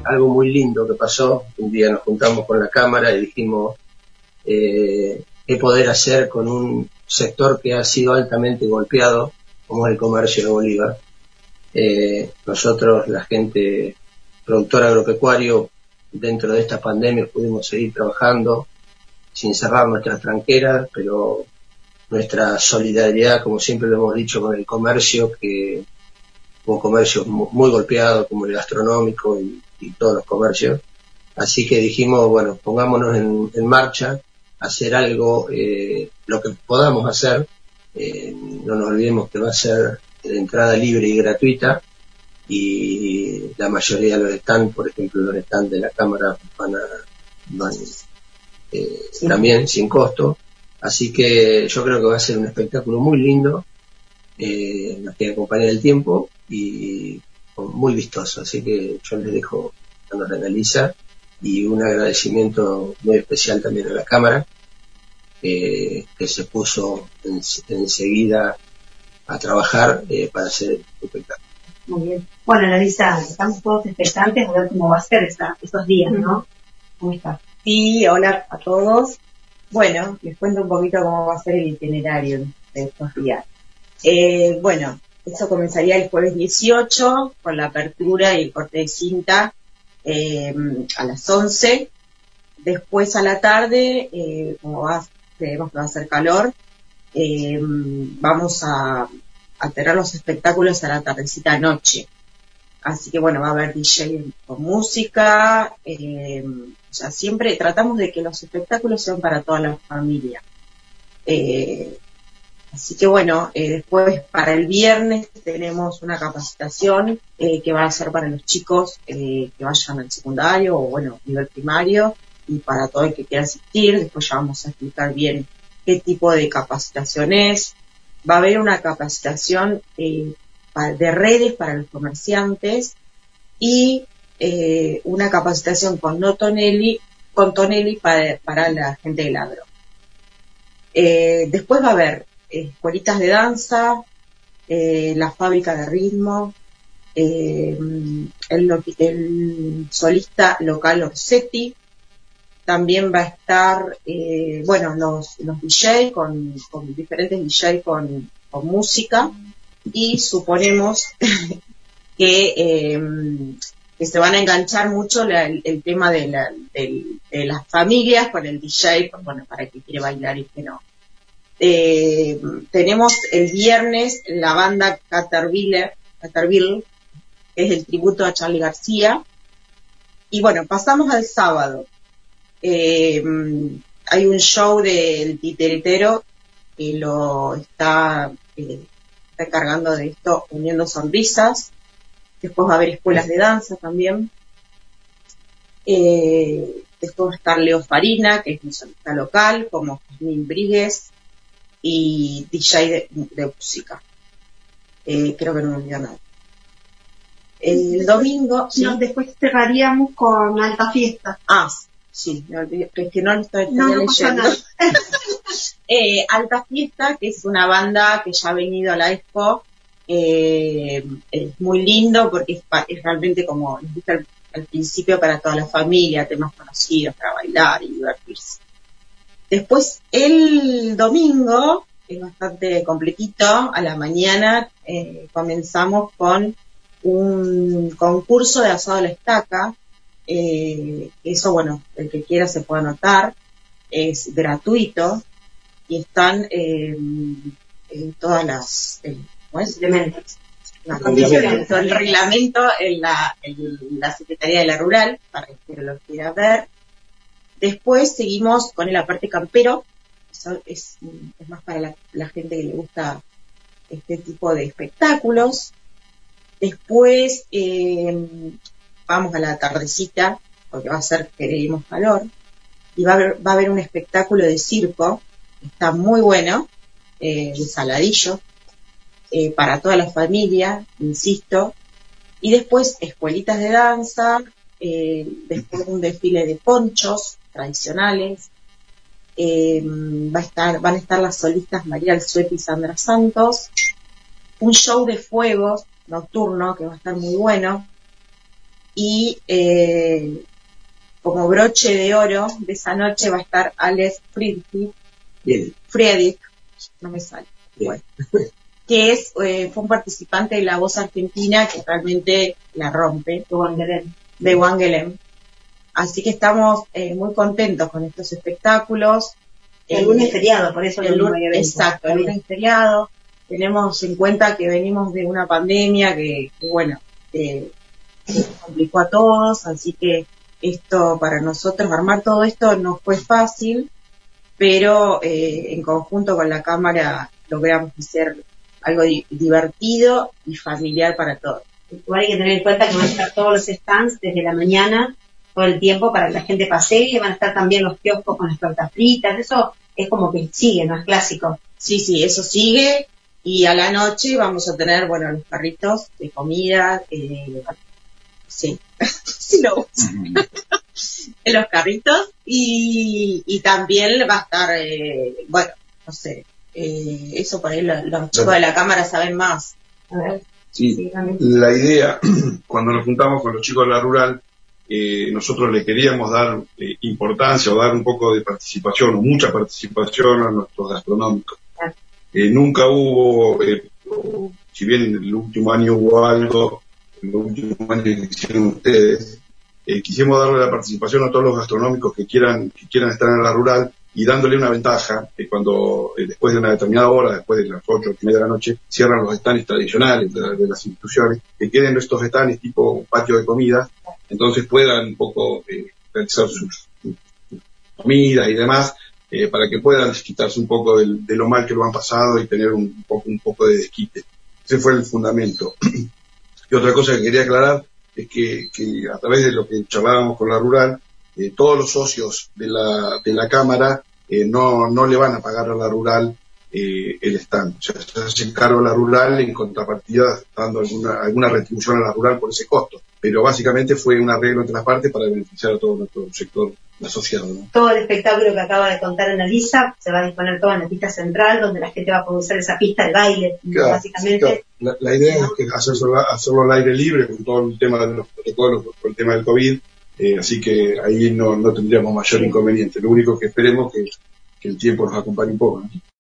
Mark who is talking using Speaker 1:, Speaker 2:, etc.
Speaker 1: algo muy lindo que pasó. Un día nos juntamos con la cámara y dijimos qué poder hacer con un sector que ha sido altamente golpeado, como es el comercio de Bolívar. Nosotros, la gente productor agropecuario, dentro de esta pandemia pudimos seguir trabajando sin cerrar nuestras tranqueras, pero nuestra solidaridad, como siempre lo hemos dicho, con el comercio, que hubo comercios muy golpeados, como el gastronómico y todos los comercios. Así que dijimos, bueno, pongámonos en marcha, hacer algo, lo que podamos hacer. No nos olvidemos que va a ser de entrada libre y gratuita, y la mayoría de los stands, por ejemplo los stands de la Cámara, van también sin costo. Así que yo creo que va a ser un espectáculo muy lindo, nos tiene que acompañar el tiempo y muy vistoso. Así que yo les dejo cuando la analiza, y un agradecimiento muy especial también a la Cámara, que se puso enseguida a trabajar para hacer el espectáculo.
Speaker 2: Muy bien. Bueno, Larisa, estamos todos expectantes a ver cómo va a ser estos días, ¿no? ¿Cómo estás?
Speaker 3: Sí, hola a todos. Bueno, les cuento un poquito cómo va a ser el itinerario de estos días. Bueno, eso comenzaría el jueves 18 con la apertura y el corte de cinta a las 11. Después a la tarde, como creemos que va a hacer calor, vamos a tener los espectáculos a la tardecita noche. Así que bueno, va a haber DJ con música, o sea, siempre tratamos de que los espectáculos sean para toda la familia. Así que bueno, después para el viernes tenemos una capacitación que va a ser para los chicos que vayan al secundario o bueno, nivel primario, y para todo el que quiera asistir. Después ya vamos a explicar bien qué tipo de capacitación es. Va a haber una capacitación de redes para los comerciantes y una capacitación con Tonelli para la gente del agro. Después va a haber escuelitas de danza, la fábrica de ritmo, el solista local Orsetti. También va a estar, los DJ con diferentes DJ con música, y suponemos que se van a enganchar mucho el tema de las familias con el DJ, pues, bueno, para el que quiere bailar y que no. Tenemos el viernes la banda Caterpillar, que es el tributo a Charly García. Y bueno, pasamos al sábado. Hay un show del titeretero que lo está encargando de esto, Uniendo Sonrisas. Después va a haber escuelas de danza también. Después va a estar Leo Farina, que es un solista local, como Jasmine Brigues, y DJ de música. Creo que no me olvidó nada. El domingo...
Speaker 2: ¿sí? No, después cerraríamos con Alta Fiesta.
Speaker 3: Sí, me olvidé, es que no lo estoy leyendo. Alta Fiesta, que es una banda que ya ha venido a la Expo, es muy lindo porque es realmente, como les dije al principio, para toda la familia, temas conocidos para bailar y divertirse. Después el domingo es bastante completito. A la mañana comenzamos con un concurso de asado a la estaca. Eso, bueno, el que quiera se puede anotar, es gratuito y están todas las
Speaker 2: elementos,
Speaker 3: el reglamento en la Secretaría de la Rural para que lo quiera ver. Después seguimos con el aparte campero. Eso es más para la gente que le gusta este tipo de espectáculos. Después vamos a la tardecita, porque va a ser, queremos calor, y va a haber un espectáculo de circo, está muy bueno, de Saladillo, para toda la familia, insisto. Y después escuelitas de danza, después un desfile de ponchos tradicionales, van a estar las solistas María Alzueta y Sandra Santos, un show de fuegos nocturno que va a estar muy bueno. y como broche de oro de esa noche va a estar Alex Friedrich, no me sale, bueno, que fue un participante de La Voz Argentina que realmente la rompe, de Wangelem. Así que estamos muy contentos con estos espectáculos.
Speaker 2: El lunes es feriado, por eso el lunes.
Speaker 3: Exacto, el lunes es feriado. Tenemos en cuenta que venimos de una pandemia que complicó a todos, así que esto para nosotros, armar todo esto no fue fácil, pero en conjunto con la Cámara logramos hacer algo divertido y familiar para todos.
Speaker 2: Igual hay que tener en cuenta que van a estar todos los stands desde la mañana, todo el tiempo para que la gente pasee, y van a estar también los kioscos con las tortas fritas, eso es como que sigue, ¿no? Es clásico.
Speaker 3: Sí, eso sigue, y a la noche vamos a tener, los carritos de comida, sí, sí lo uso, en los carritos, y también va a estar, no sé, eso por ahí los chicos de la Cámara saben más.
Speaker 2: A ver.
Speaker 4: Sí, la idea, cuando nos juntamos con los chicos de la rural, nosotros le queríamos dar importancia o dar un poco de participación o mucha participación a nuestros gastronómicos. Nunca hubo, si bien en el último año hubo algo, en los últimos años que hicieron ustedes, quisimos darle la participación a todos los gastronómicos que quieran estar en la rural, y dándole una ventaja, que cuando después de una determinada hora, después de las 8:30 de la noche, cierran los stands tradicionales de las instituciones, que queden estos stands tipo patio de comida, entonces puedan un poco realizar sus comidas y demás, para que puedan quitarse un poco de lo mal que lo han pasado y tener un poco de desquite. Ese fue el fundamento. Y otra cosa que quería aclarar es que a través de lo que charlábamos con la rural, todos los socios de la Cámara no le van a pagar a la rural el stand. O sea, se hace cargo a la rural en contrapartida dando alguna retribución a la rural por ese costo. Pero básicamente fue un arreglo entre las partes para beneficiar a todo nuestro sector asociado, ¿no?
Speaker 2: Todo el espectáculo que acaba de contar Annalisa se va a disponer todo en la pista central, donde la gente va a poder usar esa pista de baile,
Speaker 4: claro,
Speaker 2: básicamente.
Speaker 4: Claro. La idea es que hacerlo al aire libre con todo el tema de los protocolos, con el tema del COVID. Así que ahí no tendríamos mayor inconveniente. Lo único que esperemos que el tiempo nos acompañe un poco, ¿no?